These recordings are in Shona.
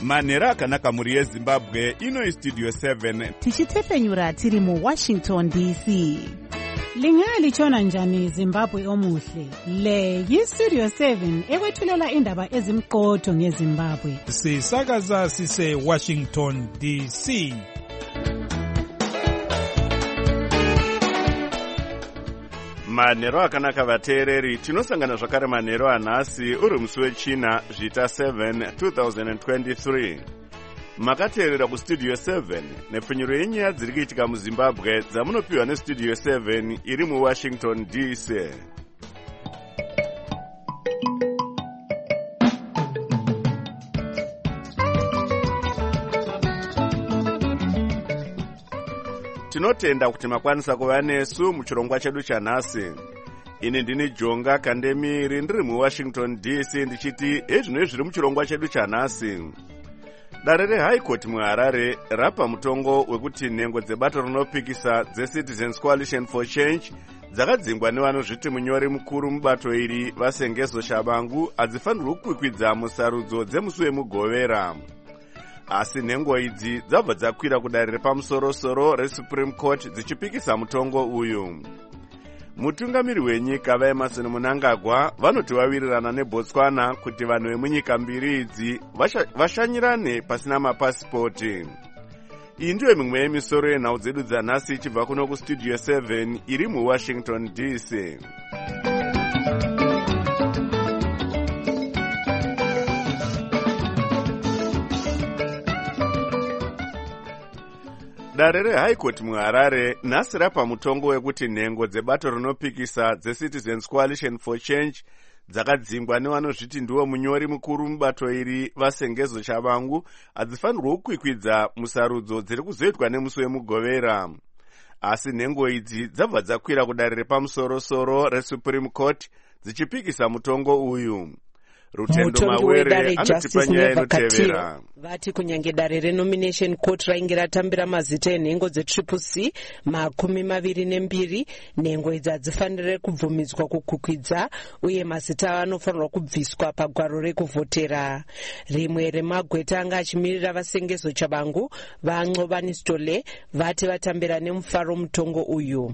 manhero akanaka mhuri yezimbabwe. Ino istudio 7 tichitefenyura tiri muWashington DC. Lingalitshona njani Zimbabwe omuhle? Le yistudio 7 ekwethulela indaba ezimqotho ngeZimbabwe. Sisakaza sise Washington DC. manhero akanaka vateereri, tinosangana zvakare manhero anhasi uri musi wechina zvita 7 2023. Makateerera kustudio 7 nepfenyuro yenyaya dziri kuitika muZimbabwe dzamunopiwa nestudio 7 iri muWashington DC. Tinotenda kuti makwanisa kuva nesu muchirongwa chedu chanhasi. Ini ndini Jonga Kandemiri ndiri muWashington DC ndichiti ezvino zviri muchirongwa chedu chanhasi. Dare reHigh Court muHarare rapa mutongo wekuti nhengo dzebato rinopikisa dzeCitizens Coalition for Change dzakadzingwa nevanozviti munyori mukuru mubato iri Vasengezo Shabangu hadzifanirwi kukwikwidza musarudzo dzemusi wemugovera. Asi nhengo idzi dzabva dzakwira kudare repamusoro-soro reSupreme Court dzichipikisa mutongo uyu. Mutungamiri wenyika vaEmerson Mnangagwa vanoti vawirirana neBotswana kuti vanhu vemunyika mbiri idzi vashanyirane pasina mapasipoti. Iyi ndiyo mimwe yemisoro yenhau dzedu dzanhasi ichibva kuno kustudio 7 iri muWashington DC. Dare reHigh Court muHarare nhasi rapa mutongo wekuti nhengo dzebato rinopikisa dzeCitizens Coalition for Change dzakadzingwa nevanozviti ndiwo munyori mukuru mubato iri Vasengezo Shabangu hadzifanirwi kukwikwidza musarudzo dziri kuzoitwa nemusi wemugovera. Asi nhengo idzi dzabva dzakwira kudare repamusoro-soro reSupreme Court dzichipikisa mutongo uyu. Rutendo Mawere anotipa nyaya inotevera. Vati kunyange dare renomination court rainge ratambira mazita enhengo dzeCCC 22, nhengo idzi hadzifanire kubvumidzwa kukwikwidzwa uye mazita anofanirwa kubviswa pagwaro rekuvhotera. Rimwe remagweta anga achimirira Vasengezo Shabangu vaNcobani Stole vati vatambira nemufaro mutongo uyu.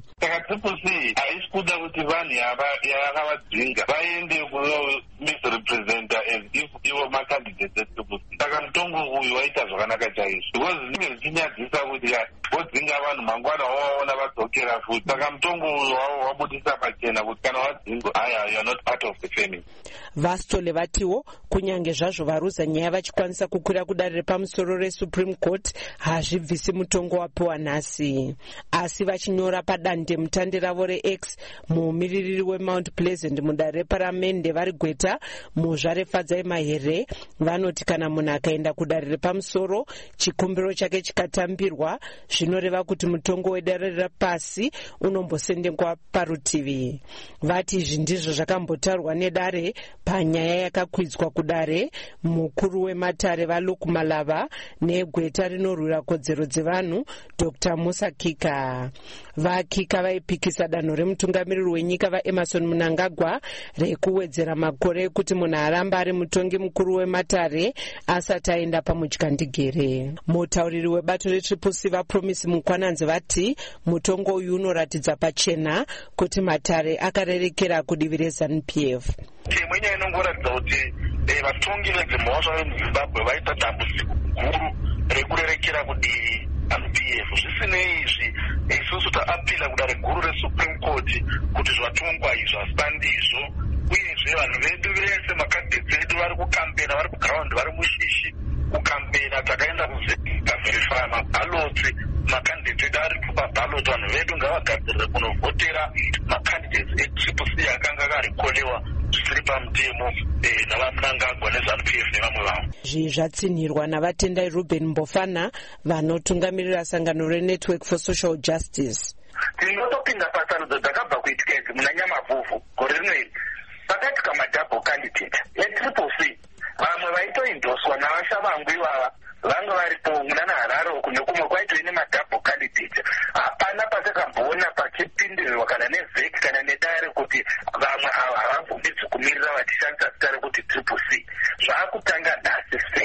CCC haisi kuda kuti vanhu yakavadzinga vaende kumisrepresenta as if ivo makandidates eCCC. Saka mutongo uyu waita zvakanaka chaizvo because zvinenge zvichinyadzisa kuti vodzinga vanhu mangwana wavaona vadzokera futi. Saka mutongo uyu wabudisa pachena kuti kana wadzingwa you are not part of the family. Vastole vatiwo kunyange zvazvo varuza nyaya vachikwanisa kukwira kudare repamusoro reSupreme Court hazvibvisi mutongo wapiwa nhasi. Asi vachinyora padande mutande ravo reX mumiririri weMount Pleasant mudare reparamende vari gweta muzvarefadzai Mahere vanoti kana munhu akaenda kudare repamusoro chikumbiro chake chikatambirwa zvinoreva kuti mutongo wedare repasi unombosendengwa parutivi. Vati izvi ndizvo zvakambotaurwa nedare panyaya yakakwidzwa kudare mukuru wematare vaLuke Malava negweta rinorwira kodzero dzevanhu Dr. Musa Kika. VaKika vaipikisa danho remutungamiriri wenyika vaEmerson Mnangagwa rekuwedzera makore ekuti munhu aramba ari mutongi mukuru wematare asati aenda pamudyandigere. Mutauriri webato reCCC vaPromise Mukwananzi vati mutongo uyu unoratidza pachena kuti matare akarerekera kudivi reZANU-PF. Imwe nyaya inongoratidza kuti vatongi vedzimhosva vemuZimbabwe vaita dambudziko guru rekurerekera kudivi ZANU-PF. Zvisinei izvi isusu taapila kudare guru reSupreme Court kuti zvatongwa izvi hazvistandizvo uyezve vanhu vedu vese makandidates edu vari kukampena vari kuground vari mushishi kukampena takaenda kuverify mabaloti makandidates edu ari paballot. Vanhu vedu ngavagadzirire kunovhotera makandidates eCCC akanga akarikolewa zvisiri pamutemo navaMnangagwa neZANU-PF nevamwe vavo. Zvi zvatsinhirwa navatendai Ruben Mbofana vanotungamirira sangano reNetwork for Social Justice. Tinotopinda pasarudzo dzakabva kuitika idzi muna Nyamavhuvhu gore rino iri pakatika madouble candidate eCCC vamwe vaitoindoswa navashavangu ivava vanga varipo muna Harare kune kumwe kwaitoi nemadouble candidate. Hapana patakamboona pachipindirirwa kana nevheki kana nedare kuti vamwe havabvumidzi kumirira vachishandisa zita rekuti CCC. Zvakutanga nhasi sei.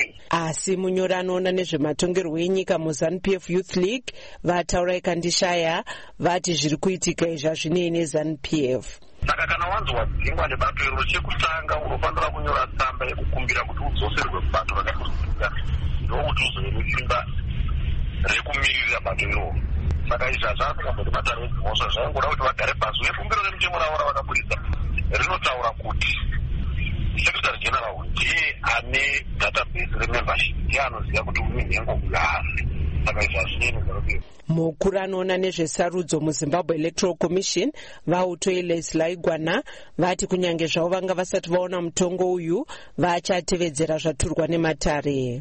asi munyori anoona nezvematongerwo enyika muZANU-PF Youth League vataura ikandishaya vati zviri kuitika izvazvinei neZANU-PF. Saka kana wanzi wadzingwa nebato iro, chekutanga unofanira kunyora tsamba yekukumbira kuti udzoserwe kubato rakakusunga, ndokuti uzove nesimba rekumirira bato iro. Saka izvazvo akungamboti bata redzimhosva zvaingoda kuti vagare pasi uye fumbiro remutemo ravo ravakaburitsa rinotaura kuti Secretary General ndiye ane database remembership, ndiye anoziva kuti une nhengo kuyari. Saka izvazvinei nezvaropiro. Mukuru anoona nezvesarudzo muZimbabwe Electoral Commission Vautoyi Lesley Gwana vati kunyange zvavo vanga vasati vaona mutongo uyu vachatevedzera zvaturwa nematare.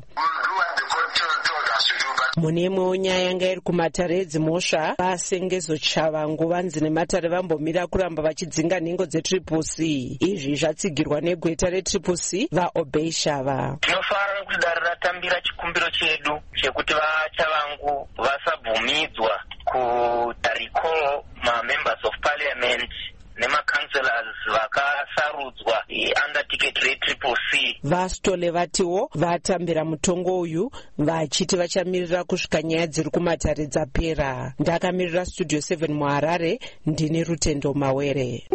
Mune imwewo nyaya yanga iri kumatare edzimhosva vasengezo Chavangu vanzi nematare vambomira kuramba vachidzinga nhengo dzeTriple-C. Izvi zvatsigirwa negweta reTriple-C vaObey Shava. Tinofanira kuti dare ratambira chikumbiro chedu chekuti vaChavangu vasabvumidzwa kutarikolo ma-members of parliament nema-councillors vakasarudzwa under ticket reTriple-C. Vastole vatiwo vatambira mutongo uyu vachiti vachamirira kusvika nyaya dziri kumatare dzapera. Ndakamirira Studio 7 muHarare, ndini Rutendo Mawere.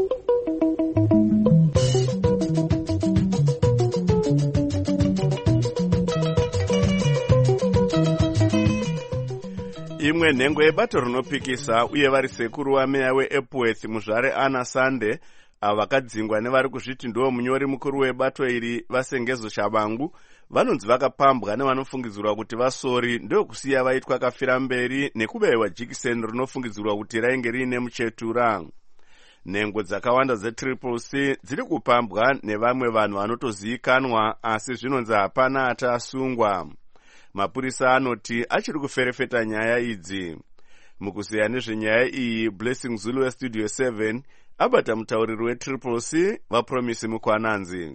Imwe nhengo yebato rinopikisa uye vari sekuru wameya weEpworth muzvare Anna Sande avakadzingwa nevari kuzviti ndiwo munyori mukuru webato iri vasengezo Chavangu vanonzi vakapambwa nevanofungidzirwa kuti vasori ndokusiya vaitwa kafira mberi nekubayiwa jikiseni rinofungidzirwa kuti rainge riine muchetura. Nhengo dzakawanda dzeTriple-C dziri kupambwa nevamwe vanhu vanotozivikanwa asi zvinonzi hapana atasungwa. Mapurisa anoti achiri kuferefeta nyaya idzi. Mukuziya nezvenyaya iyi, Blessing Zulu weStudio 7 abata mutauriri weTriple-C vaPromise Mukwananzi.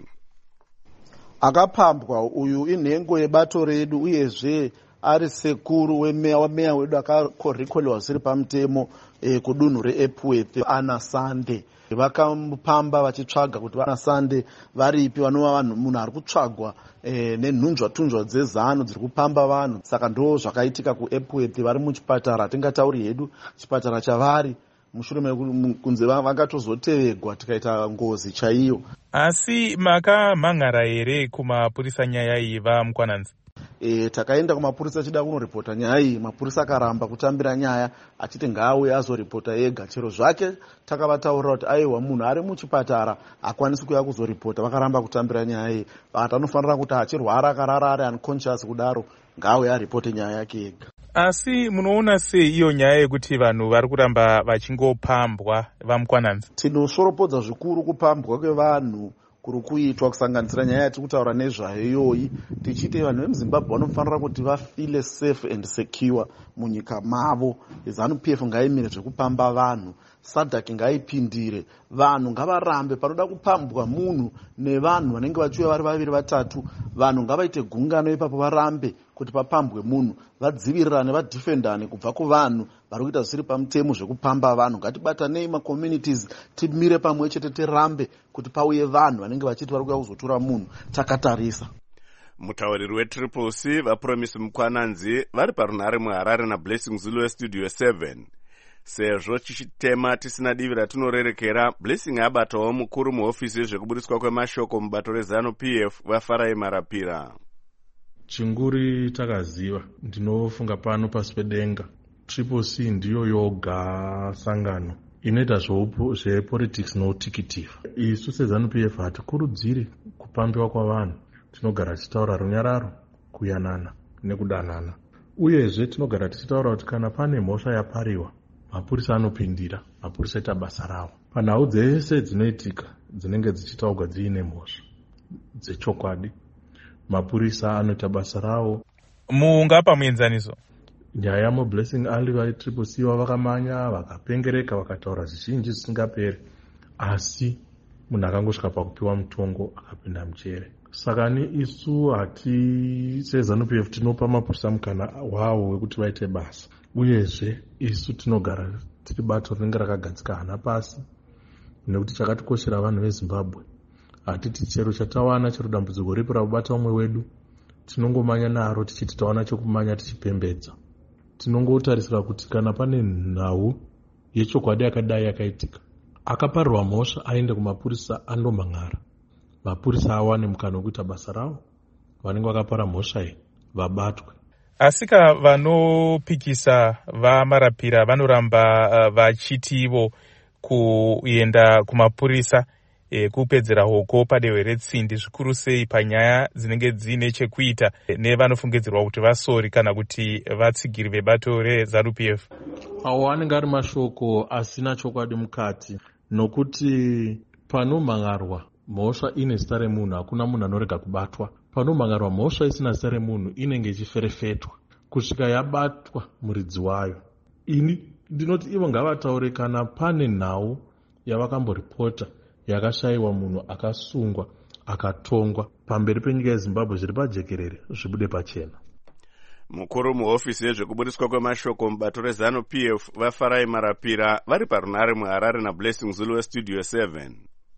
Akapambwa uyu inhengo yebato redu uyezve ari sekuru wameya wedu akarekolewa zviri pamutemo kudunhu reEpworth Anna Sande. Vakamupamba vachitsvaga kuti Anna Sande varipi, vanova munhu ari kutsvagwa nenhunzva-tunzva dzeZANU dziri kupamba vanhu. Saka ndo zvakaitika kuEpworth, vari muchipatara, hatingatauri hedu chipatara chavari, mushure mekunze vakatozotevegwa tikaita ngozi chaiyo. Asi makamhangara here kumapurisa nyaya iyi vaMukwananzi? Takaenda kumapurisa achida kunoripota nyaya iyi, mapurisa akaramba kutambira nyaya achiti ngaauye azoripota ega. Chero zvake takavataurira kuti aiwa munhu ari muchipatara akwanisi kuya kuzoripota, vakaramba kutambira nyaya iyi. Vakati anofanira kuti achirwara akarara ari unconscious kudaro ngaauye aripote nyaya yake ega. Asi munoona sei iyo nyaya yekuti vanhu vari kuramba vachingopambwa vaMukwananzi? Tinosoropodza zvikuru kupambwa kwevanhu kuri kuitwa, kusanganisira nyaya yatiri kutaura nezvayo iyoyi, tichiti vanhu vemuZimbabwe vanofanira kuti vafile safe and secure munyika mavo. ZANU-PF ngaimire zvekupamba vanhu, SADC ngaipindire, vanhu ngavarambe panoda kupambwa munhu nevanhu vanenge vachiuya vari vaviri vatatu, vanhu ngavaite gungano ipapo varambe kuti papambwe munhu, vadzivirirane, vadhifendane kubva kuvanhu vari kuita zvisiri pamutemo zvekupamba vanhu. Ngatibatanei macommunities, timire pamwe chete, tirambe kuti pauye vanhu vanenge vachiti vari kuya kuzotora munhu takatarisa. Mutauriri weTriple-C vaPromise Mukwananzi vari parunhare muHarare naBlessing Zulu weStudio 7. Sezvo chichitema tisina divi ratinorerekera, Blessing abatawo mukuru muhofisi yezvekuburiswa kwemashoko mubato reZANU-PF vaFarai Marapira. Chinguri takaziva, ndinofunga pano pasi pedenga, Triple-C ndiyo yoga sangano inoita zvepolitics notikitiva. Isu seZANU-PF hatikurudziri kupambiwa kwavanhu, tinogara tichitaura runyararo, kuyanana nekudanana. Uyezve tinogara tichitaura kuti kana pane mhosva yapariwa, mapurisa anopindira, mapurisa ita basa ravo. Panhau dzese dzinoitika dzinenge dzichitaurwa dziine mhosva dzechokwadi, mapurisa anoita basa ravo. Mungapa muenzaniso? Nyaya muBlessing ali vaTriple-C vakamanya vakapengereka vakataura zvizhinji zvisingaperi, asi munhu akangosvika pakupiwa mutongo akapinda muchere. Saka isu hati seZANU-PF tinopa mapurisa mukana wavo wekuti vaite basa. Uyezve isu tinogara tiri bato rinenge rakagadzika hana pasi, nekuti chakatikoshera vanhu veZimbabwe. Hatiti chero chatawana chero dambudziko ripi rabata umwe wedu tinongomanya naro tichiti tawana chokumanya tichipembedza. Tinongotarisira kuti kana pane nhau yechokwadi yakadai yakaitika, akaparirwa mhosva aende kumapurisa andomang'ara. Mapurisa awane mukana wekuita basa ravo, vanenge vakapara mhosva iyi vabatwe. Asika vanopikisa vamarapira vanoramba vachitivo kuenda kumapurisa kupedzera hoko padehwe retsindi, zvikuru sei panyaya dzinenge dziine chekuita nevanofungidzirwa kuti vasori kana kuti vatsigiri vebato reZANU-PF. Awo anenge ari mashoko asina chokwadi mukati, nokuti panomhangarwa mhosva ine zita remunhu hakuna munhu anorega kubatwa. Panomhangarwa mhosva isina zita remunhu inenge ichiferefetwa kusvika yabatwa muridzi wayo. Ini ndinoti ivo ngavataure kana pane nhau yavakamboripota yakashayiwa munhu akasungwa akatongwa pamberi penyika yeZimbabwe zviri pajekerere zvibude pachena. Mukuru muhofisi yezvekubudiswa kwemashoko mubato reZANU-PF vaFarai Marapira vari parunare muHarare naBlessing Zulu weStudio 7.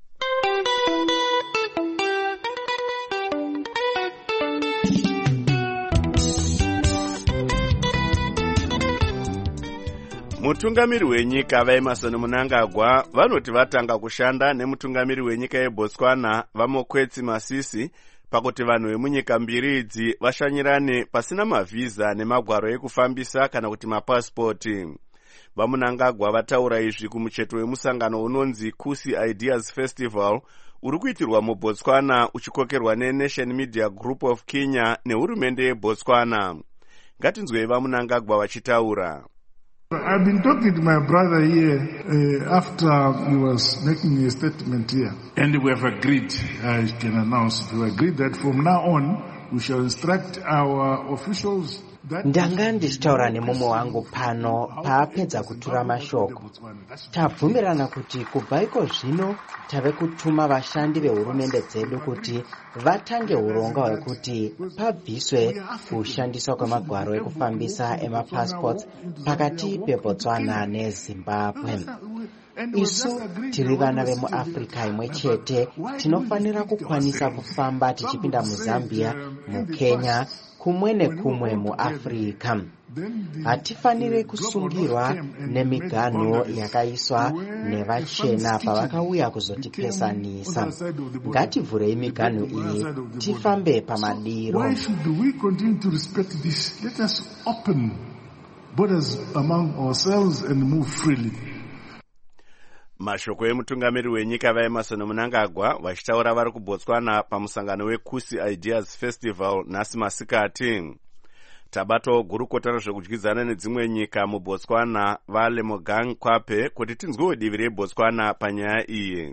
Mutungamiri wenyika vaEmmerson Mnangagwa vanoti vatanga kushanda nemutungamiri wenyika yeBotswana Vamokwetsi Masisi pakuti vanhu vemunyika mbiri idzi vashanyirane pasina mavhiza nemagwaro ekufambisa kana kuti mapasipoti. VaMnangagwa vataura izvi kumucheto wemusangano unonzi Kusi Ideas Festival uri kuitirwa muBotswana uchikokerwa neNation Media Group of Kenya nehurumende yeBotswana. Ngatinzwei VaMnangagwa vachitaura. I've been talking to my brother here after he was making a statement here, and we have agreed, I can announce, we agreed that from now on we shall instruct our officials. Ndanga ndichitaura nemumwe wangu pano paapedza kutura mashoko. Tabvumirana kuti kubva iko zvino tave kutuma vashandi vehurumende dzedu kuti vatange uronga hwekuti pabviswe kushandiswa kwemagwaro ekufambisa emapassports pakati peBotswana neZimbabwe. Isu tiri vana vemuAfrica imwe chete, tinofanira kukwanisa kufamba tichipinda muZambia, muKenya, kumwe nekumwe muAfrica. Hatifanire kusungirwa nemiganho yakaiswa nevachena pavakauya kuzotipesanisa. Ngativhurei miganho iyi tifambe pamadiro. Why should we continue to respect this? Let us open borders among ourselves and move freely. Mashoko emutungamiri wenyika vaEmmerson Mnangagwa vachitaura vari kuBotswana pamusangano weKusi Ideas Festival nhasi masikati. Tabatawo gurukota rezvekudyidzana nedzimwe nyika muBotswana vaLemogang Kwape kuti tinzwewo divi reBotswana panyaya iyi.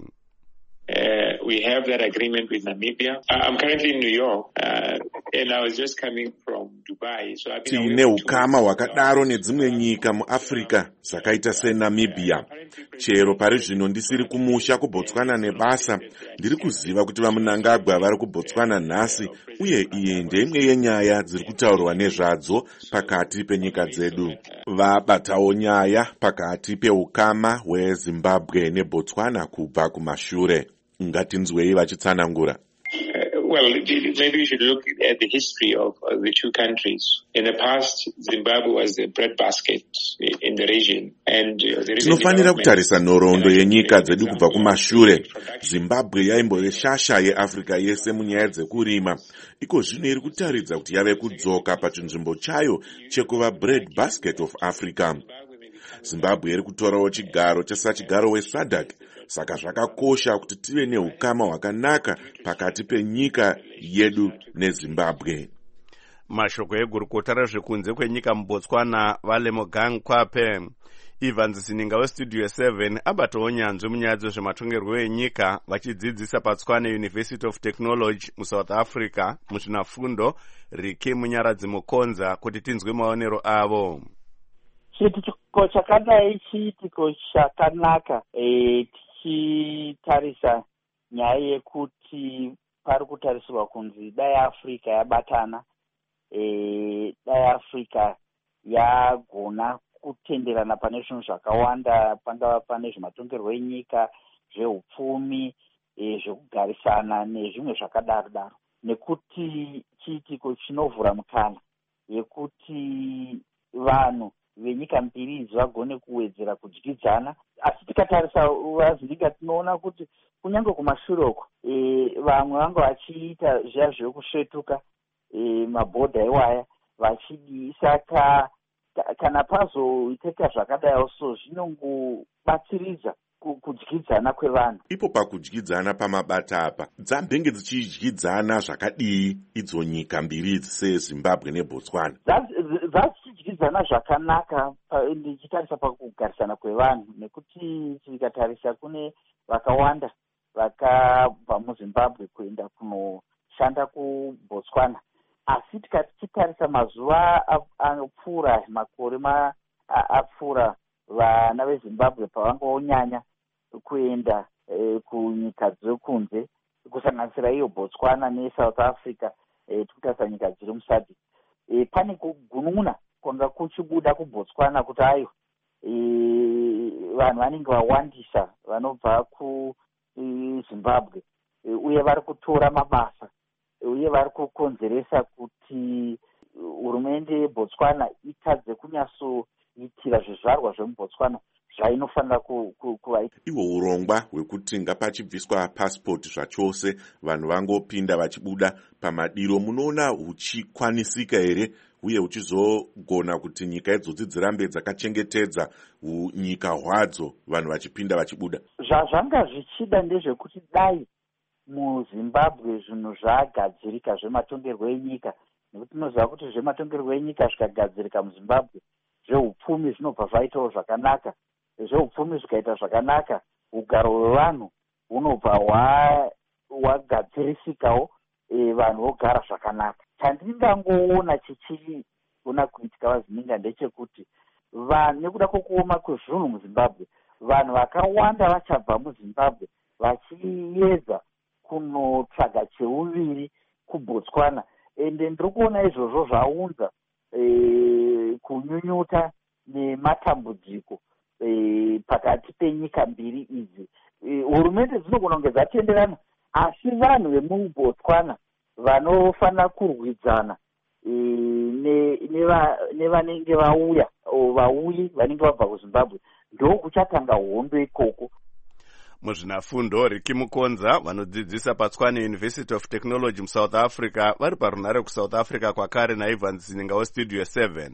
We have that agreement with Namibia. I'm currently in New York, and I was just coming from Dubai. So I've been tine ukama hwakadaro nedzimwe nyika muAfrica zvakaita seNamibia. Chero pari zvino ndisiri kumusha kuBotswana nebasa, ndiri kuziva kuti vaMnangagwa vari kuBotswana nhasi, uye iyi ndeimwe yenyaya dziri kutaurwa nezvadzo pakati penyika dzedu. Vabatawo nyaya pakati peukama hweZimbabwe neBotswana kubva kumashure. Ngatinzwei vachitsanangura. Well, maybe we should look at the history of the two countries. In the past, Zimbabwe was the breadbasket in the region. Tinofanira kutarisa nhoroondo yenyika dzedu kubva kumashure. Zimbabwe yaimbove shasha yeAfrica yese munyaya dzekurima. Iko zvino iri kutaridza kuti yave kudzoka pachinzvimbo chayo chekuva breadbasket of Africa. Zimbabwe iri kutorawo chigaro chesachigaro weSADC. Saka zvakakosha kuti tive neukama hwakanaka pakati penyika yedu neZimbabwe. Mashoko egurukota rezvekunze kwenyika muBotswana vaLemogang Kwape. Evans Sininga weStudio 7 abatawo nyanzvi munyaya dzezvematongerwo enyika vachidzidzisa paTswane University of Technology muSouth Africa muzvinafundo Riki Munyaradzi Mukonza kuti tinzwe maonero avo. Chiitiko chakadai chiitiko chakanaka tichitarisa nyaya yekuti pari kutarisirwa kunzi dai Africa yabatana, dai Africa yagona kutenderana pane zvinhu zvakawanda, pangava pane zvematongerwo enyika, zveupfumi, zvekugarisana nezvimwe zvakadaro daro. nekuti chiitiko chinovhura mukana yekuti vanhu venyika mbiri idzi vagone kuwedzera kudyidzana. Asi tikatarisa vazininga tinoona kuti kunyange kumashure uko vamwe vanga vachiita zviya zvekusvetuka mabhodha iwaya vachidi. Saka kana pazoiteka zvakadai so zvinongobatsiridza kudyidzana kwevanhu. Ipo pakudyidzana pamabata apa dzambenge dzichidyidzana zvakadii idzo nyika mbiri idzi seZimbabwe neBotswana? Dzachidyidzana zvakanaka ndichitarisa pakugarisana kwevanhu, nekuti tikatarisa kune vakawanda vakabva muZimbabwe kuenda kunoshanda kuBotswana. Asi tichitarisa mazuva apfuura, makore apfuura, vana veZimbabwe pavangonyanya kuenda kunyika dzekunze kusanganisira iyo Botswana neSouth Africa, tikutarisa nyika dziri muSADC, pane kugununa kwanga kuchibuda kuBotswana kuti ayo vanhu vanenge vawandisa vanobva kuZimbabwe uye vari kutora mabasa uye vari kukonzeresa kuti hurumende yeBotswana itadze kunyatsoitira zvizvarwa zvemuBotswana zvainofanira kuvaita. Ihwo urongwa hwekuti ngapachibviswa pasipoti zvachose vanhu vangopinda vachibuda pamadiro, munoona huchikwanisika here uye huchizogona kuti nyika idzodzi dzirambe dzakachengetedza unyika hwadzo vanhu vachipinda vachibuda? Zvazvanga zvichida ndezvekuti dai muZimbabwe zvinhu zvagadzirika zvematongerwo enyika, nekuti tinoziva kuti zvematongerwo enyika zvikagadzirika muZimbabwe, zveupfumi zvinobva zvaitawo zvakanaka. Zveupfumi zvikaita zvakanaka, ugaro hwevanhu hunobva hwagadzirisikawo, vanhu vogara zvakanaka. Chandingangoona chichigona kuitika vazininga ndechekuti nekuda kwokuoma kwezvinhu muZimbabwe, vanhu vakawanda vachabva muZimbabwe vachiedza kunotsvaga cheuviri kuBotswana, ende ndiri kuona izvozvo zvaunza kunyunyuta nematambudziko pakati penyika mbiri idzi. Hurumende dzinogona kunge dzatenderana, asi vanhu vemuBotswana vanofanira kurwidzana nevanenge vauyi vanenge vabva kuZimbabwe, ndokuchatanga hondo ikoko. Muzvinafundo Riki Mukonza vanodzidzisa paTshwane University of Technology muSouth Africa vari parunhare kuSouth Africa kwakare naIvan Zininga weStudio 7.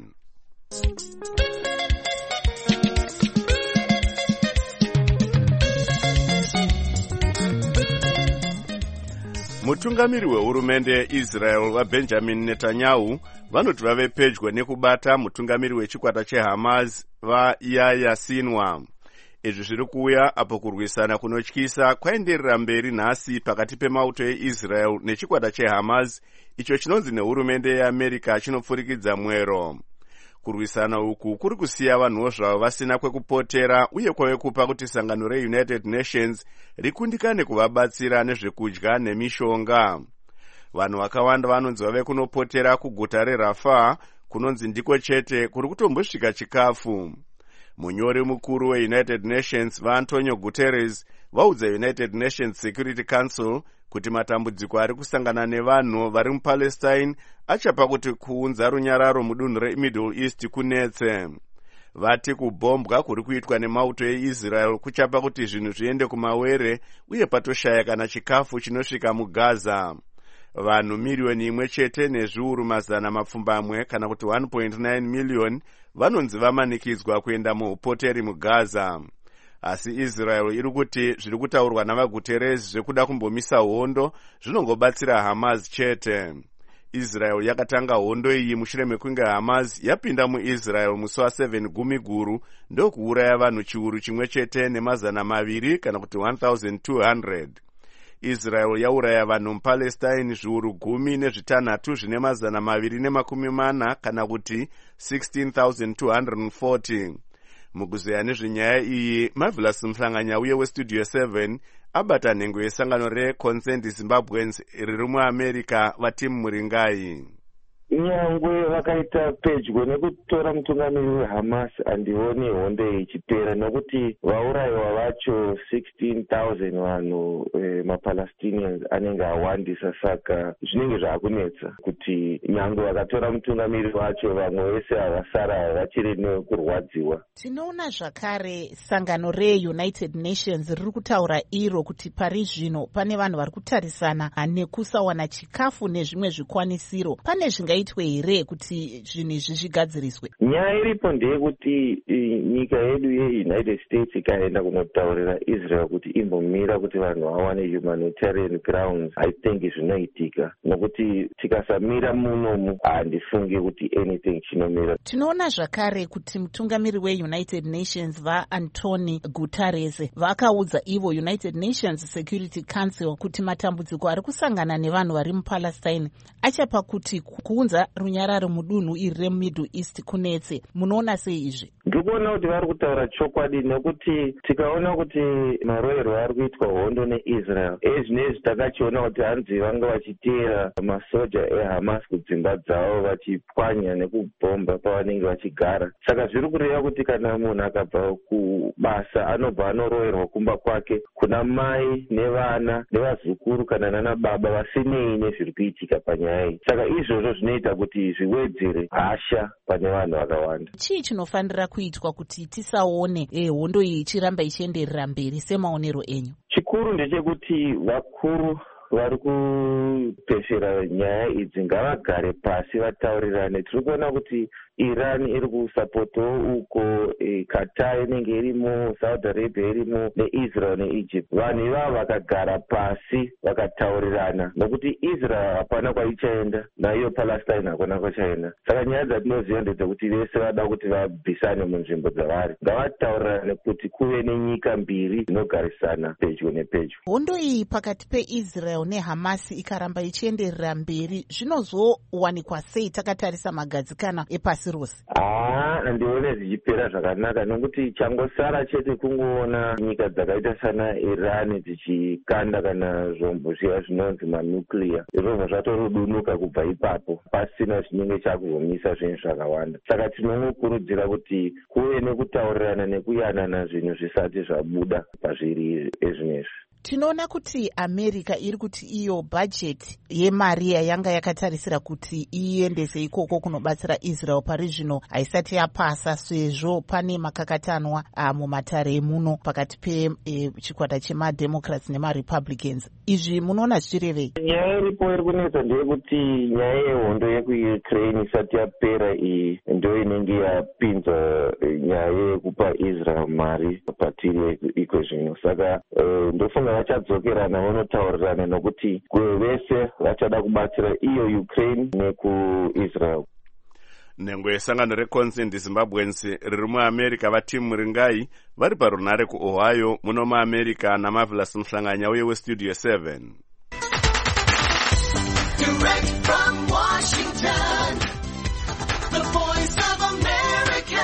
Mutungamiri wehurumende yeIsrael vaBenjamin Netanyahu vanoti vave pedyo nekubata mutungamiri wechikwata cheHamas vaYahya Sinwar. Izvi zviri kuuya apo kurwisana kunotyisa kwaenderera mberi nhasi pakati pemauto eIsrael nechikwata cheHamas, icho chinonzi nehurumende yeAmerica chinopfurikidza mwero. Kurwisana uku kuri kusiya vanhuwo zvavo vasina kwekupotera uye kwave kupa kuti sangano reUnited Nations rikundikane kuvabatsira nezvekudya nemishonga. Vanhu vakawanda vanonzi vave kunopotera kuguta reRafah, kunonzi ndiko chete kuri kutombosvika chikafu. Munyori mukuru weUnited Nations vaAntonio Guterres vaudza United Nations Security Council kuti matambudziko ari kusangana nevanhu vari muPalestine achapa kuti kuunza runyararo mudunhu reMiddle East kunetse. Vati kubhombwa kuri kuitwa nemauto eIsrael kuchapa kuti zvinhu zviende kumawere uye patoshaya kana chikafu chinosvika muGaza. Vanhu miriyoni imwe chete nezviuru mazana mapfumbamwe kana kuti 1.9 million vanonzi vamanikidzwa kuenda muupoteri muGaza. Asi Israel iri kuti zviri kutaurwa navaGuterres zvekuda kumbomisa hondo zvinongobatsira Hamas chete. Israel yakatanga hondo iyi mushure mekunge Hamas yapinda muIsrael musi wa7 Gumiguru ndokuuraya vanhu chiuru chimwe chete nemazana maviri kana kuti 1200. Israel yauraya vanhu muPalestine zviuru 16 zvine mazana maviri nemakumi mana kana kuti 16,240. Mukuzeya nezvenyaya iyi, Marvelous Mhlanganyauye weStudio 7 abata nhengo yesangano reConsent Zimbabweans riri muAmerica vati Muringai. nyangwe vakaita pedyo nekutora mutungamiri wehamas handioni hondo ichipera, nokuti vaurayiwa vacho 16,000 vanhu mapalestinians anenge awandisa. Saka zvinenge zvaakunetsa kuti nyangwe vakatora mutungamiri wacho vamwe vese havasara vachiri nekurwadziwa. Tinoona zvakare sangano reUnited Nations riri kutaura iro kuti pari zvino pane vanhu vari kutarisana nekusawana chikafu nezvimwe zvikwanisiro. Pane zvingaitwe here kuti zvinhu izvi zvigadziriswe? Nyaya iripo ndeyekuti nyika yedu yeUnited States ikaenda kunotaurira Israel kuti imbomira kuti vanhu vawane humanitarian grounds, I think zvinoitika, nokuti tikasamira munomu handifungi kuti anything chinomira. Tinoona zvakare kuti mutungamiri weUnited Nations vaAntonio Guterres vakaudza ivo United Nations Security Council kuti matambudziko ari kusangana nevanhu vari muPalestine achapa kuti kuunza runyararo mudunhu iri reMiddle East kunetse. Munoona sei izvi? Ndikuona kuti vari kutaura chokwadi, nekuti tikaona kuti maroyerwo ari kuitwa hondo neIsrael ezvinezvi takachiona kuti hanzi vanga vachiteera masoja eHamas kudzimba dzavo vachipwanya nekubhomba pavanenge vachigara. Saka zviri kureva kuti kana munhu akabva kubasa anobva anoroyerwa kumba kwake, kuna mai nevana nevazukuru kana nana baba vasinei nezviri kuitika panyaya iyi. Saka izvozvo zvinoita kuti zviwedzere hasha pane vanhu vakawanda. Chii chinofanira kuitwa kuti tisaone hondo iyi ichiramba ichienderera mberi semaonero enyu? Chikuru ndechekuti vakuru vari kupeshera nyaya idzi ngavagare pasi vataurirane. Tiri kuona kuti Iran iri kusapotawo uko, Qatar inenge irimo, Saudi Arabia irimo, neIsrael neEgypt. Vanhu ivavo vakagara pasi vakataurirana, nokuti Israel hapana kwaichaenda, naiyo Palestine hakuna kwachaenda. Saka nyaya dzatinoziva ndedzekuti vese vada kuti vabvisane munzvimbo dzavari. Ngavataurirane kuti kuve nenyika mbiri dzinogarisana pedyo nepedyo. Hondo iyi pakati peIsrael neHamas ikaramba ichienderera mberi, zvinozowanikwa sei takatarisa magadzikana epasi rose? Handione zvichipera zvakanaka, nokuti changosara chete kungoona nyika dzakaita sana Iran dzichikanda kana zvombo zviya zvinonzi manuclear. Izvozvo zvatorudunuka kubva ipapo, pasina chinenge chakuzomisa zvinhu zvakawanda. Saka tinongokurudzira kuti kuve nekutaurirana nekuyanana zvinhu zvisati zvabuda pazviri ezvinezvi. Tinoona kuti America iri kuti iyo bhajeti yemari yanga yakatarisira kuti iendese ikoko kunobatsira Israel pari zvino haisati yapasa, sezvo pane makakatanwa mumatare emuno pakati pechikwata chemademocrats nemarepublicans. Izvi munoona zvichirevei? Nyaya iripo iri kunetsa ndeyekuti nyaya yehondo yekuUkraine isati yapera iyi ndo inenge yapinza nyaya yekupa Israel mari patiri iko zvino. Saka ndofunga vachadzokerana vanotaurirana, nokuti vese vachada kubatsira iyo Ukraine nekuIsrael. Nengwe sangano reConsent Zimbabweans riri muAmerica vatimu ringai vari parunhare kuOhio muno muAmerica naMarvelous Mhlanganya uye weStudio 7. Direct from Washington, the voice of America,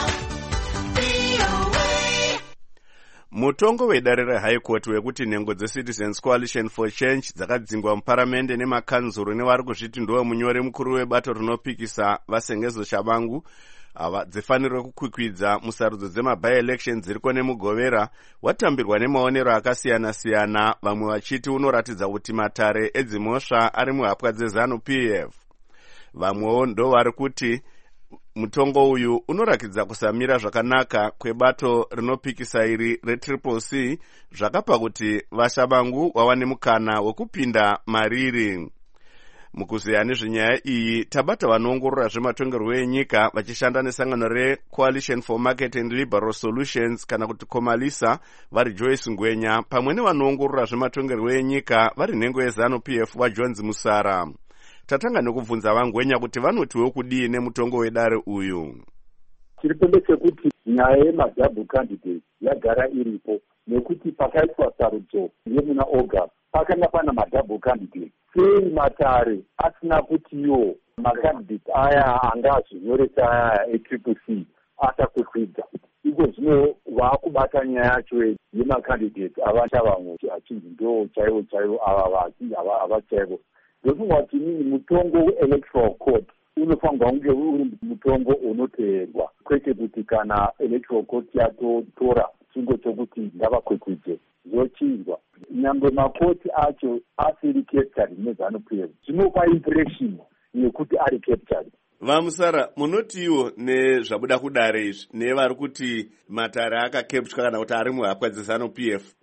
VOA. Mutongo wedare reHigh Court wekuti nhengo dzeCitizens Coalition for Change dzakadzingwa muparamende nemakanzuru nevari kuzviti ndiwo munyori mukuru webato rinopikisa vasengezo Shabangu dzifanirwe kukwikwidza musarudzo dzemaby-elections dziriko nemugovera watambirwa nemaonero akasiyana-siyana, vamwe vachiti unoratidza kuti matare edzimhosva ari muhapwa dzeZANU-PF. Vamwewo ndo vari kuti mutongo uyu unorakidza kusamira zvakanaka kwebato rinopikisa iri reCCC zvakapa kuti vaShabangu wawane mukana wekupinda mariri. Mukuzeya nezvenyaya iyi tabata vanoongorora zvematongerwo enyika vachishanda nesangano reCoalition for Market and Liberal Solutions kana kuti Comalisa vari Joyce Ngwenya pamwe nevanoongorora zvematongerwo enyika vari nhengo yeZANU-PF vaJones Musara. Tatanga nekubvunza vaNgwenya kuti vanotiwo kudii nemutongo wedare uyu. Chiripo ndechekuti nyaya yemadouble candidates yagara iripo, nekuti pakaitwa sarudzo yemuna August pakanga pana madouble candidates. Sei matare asina kutiwo macandidates aya anga azvinyoresa aya eCCC asakwikwidza? Iko zvino vakubata nyaya yacho yemacandidates avachavamwe achinzi ndo chaivo ava chaivo. ndofunga kuti inini mutongo weelectoral court unofanirwa kunge uri mutongo unoteerwa, kwete kuti kana electoral court yatotora chingo chokuti ngavakwekwiche zvochinjwa. Nyangwe makoti acho asiri captured neZANU-PF zvinopa impression yekuti ari captured. Vamusara, munotiwo nezvabuda kudare izvi nevari kuti Matare akakeptwa kana kuti ari muhapwa dzeZANU-PF?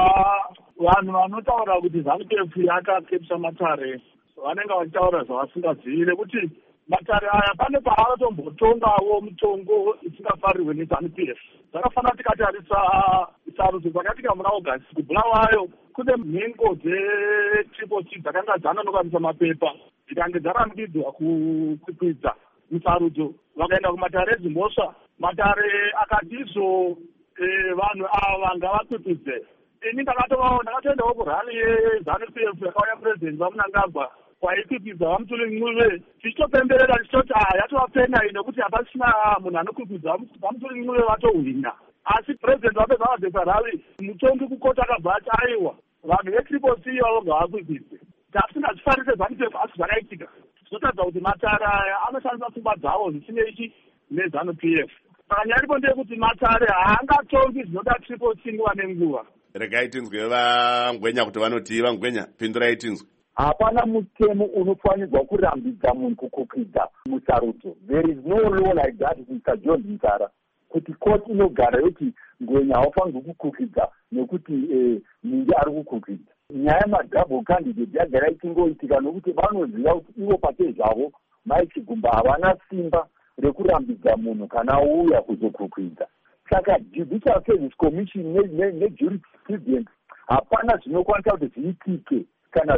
Vanhu vanotaura kuti ZANU-PF yakakepsa Matare vanenge vachitaura zvavasingazivi, nekuti Matare aya pane paakatombotongawo mitongo isingafarirwe neZANU-PF. Zvakafanira tikatarisa sarudzo dzakatika muna August kubulawayo, kune mhengo dzeTriple dzakanga dzanonokamisa mapepa dzikange dzarambidzwa kukwikwidza musarudzo, vakaenda kuMatare eZimhosva. Matare akatizvo vanhu ava ngavakwikwidze. Ini ndakatoendawo kurali yeZANU-PF yakauya purezidendi vaMnangagwa kwaikwikwidza vaMutuli Ncube, tichitopemberera tichitoti yatovapenya ine kuti hapasina munhu anokwikwidza vaMutuli Ncube vatohwina. Asi purezidendi vapedza vabvesa rali mutongi kukota akabva ati aiwa vanhu veTriple C vavo ngavakwikidze. Tasingazifarise ZANU-PF asi zvakaitika. Zvinotaridza kuti Matare aya anoshandisa pfungwa dzavo zvisinei neZANU-PF. Saka nyaya iripo ndeyekuti Matare haangatongi zvinoda Triple C nguva nenguva. Regai tinzwe vaNgwenya kuti vanoti. vaNgwenya, pindurai tinzwe. Hapana mutemo unofanirwa kurambidza munhu kukwikidza musarudzo. There is no law like that, Mr. John Mtara, kuti court inogara yoti Ngwenya haufanirwi kukwikidza nekuti ninge ari kukwikidza. Nyaya madouble candidate yagara ichingoitika nokuti vanoziva kuti ivo pake zvavo maIchigumba havana simba rekurambidza munhu kana auya kuzokwikidza. Saka Judicial Service Commission nejurisprudence hapana zvinokwanisa kuti zviitike kana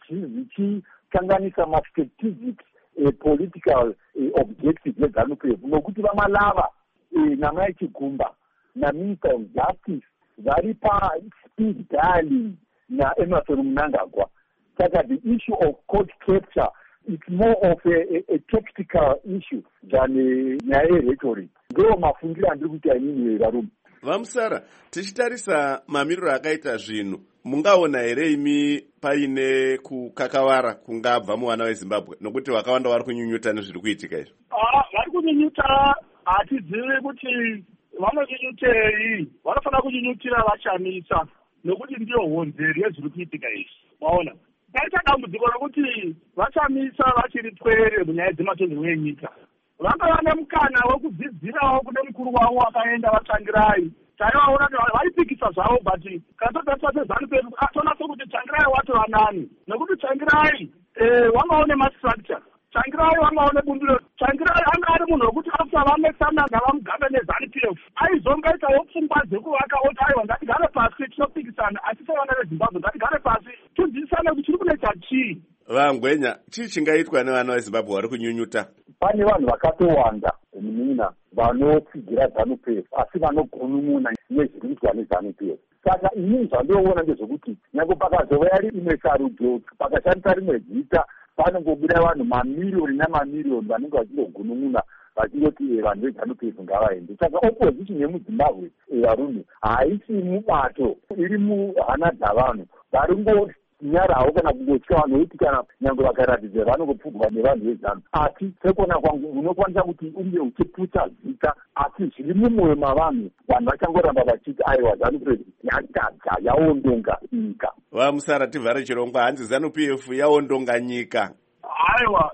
zvichikanganisa mastrategic political objectives eZANU-PF, nokuti vamalava namaIchigumba naMinister of Justice vari pa-speed dialing naEmmerson Mnangagwa. Saka the issue of court capture, it's more of a tactical issue than nyaya yerhetoric. Ndo mafungiro andiri kuita inini varume. Vamusara, tichitarisa mamiriro akaita zvinhu, mungaona here imi paine kukakavara kungabva muvana veZimbabwe nokuti vakawanda vari kunyunyuta nezviri kuitika izvi? Vari kunyunyuta, hatizivi kuti vanonyunyutei. Vanofanira kunyunyutira vachamisa nokuti ndiyo honzeri yezviri kuitika izvi. Waona, paita dambudziko rokuti vachamisa vachiri pwere munyaya dzematongerwo enyika. Vanga vane mukana wekudzidzirawo kune mukuru wavo wakaenda vaTsangirai. Taivaona kuti vaipikisa zvavo, but kana totarisa seZANU-PF atona sokuti Tsangirai watova nani, nekuti Tsangirai wangaone mastructure. Tsangirai wangaone bumbiro. Tsangirai anga ari munhu wekuti after vamesana navamugabe neZANU-PF aizongaitawo pfungwa dzekuvaka oti aiwa ngatigare pasi tinopikisana, asi sevana veZimbabwe ngatigare pasi tidzidzisane kuti chiri kunoita chii. vaNgwenya, chii chingaitwa nevana veZimbabwe vari kunyunyuta? Pane vanhu vakatowanda munina vanotsigira ZANU-PF asi vanogunun'una nezviri kuitwa neZANU-PF. Saka inini zvandinoona ndezvekuti nyange pakazova yari imwe sarudzo pakashandisa rimwe zita panongobuda vanhu mamiriyoni namamiriyoni vanenge vachingogunun'una vachingoti vanhu veZANU-PF ngavaende. Saka opposition yemuZimbabwe varume haisi mubato, iri muhana dzavanhu vari nyarawo kana kungotya vanhu vekuti kana nyange vakaratidza vanongopfugwa nevanhu veZANU. Asi sekuona kwangu unokwanisa kuti unge uchiputsa zita asi zviri mumwoyo mavanhu vanhu vachangoramba vachiti aiwa ZANU-PF yatadza yaondonga nyika. Vamusara, tivhare chirongwa, hanzi ZANU-PF yaondonga nyika. Aiwa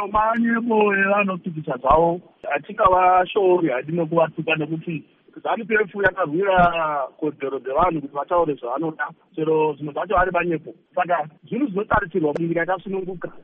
manyebo evanopikisa zvavo hatingavashori hadino kuvatuka nekuti ZANU-PF yakarwira kodzero dzevanhu kuti vataure zvavanoda, chero zvimwe zvacho vari manyepo. Saka zvinhu zvinotarisirwa munyika yakasununguka.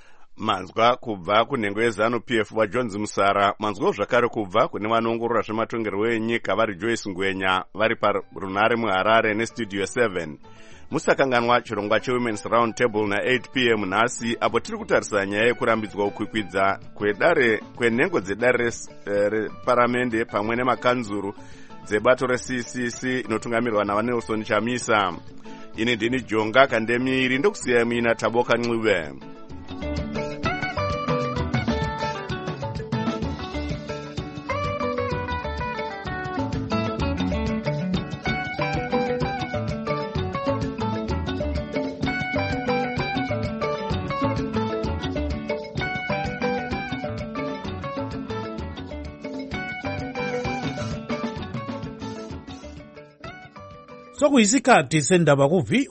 Manzwa kubva kunhengo yeZANU-PF waJohn Musara, manzwawo zvakare kubva kune vanoongorora zvematongerwo enyika vari Joyce Ngwenya vari parunare muHarare nestudio 7. Musakanganwa chirongwa cheWomen's Round Table na8 p.m. nhasi, apo tiri kutarisa nyaya yekurambidzwa kukwikwidza kwenhengo dzedare reparamende pamwe nemakanzuru dzebato reCCC inotungamirwa naVanelson Chamisa. Ini ndini Jonga Kandemiri, ndokusiya mina Taboka Ncube. sokuyisikhathi sendaba ku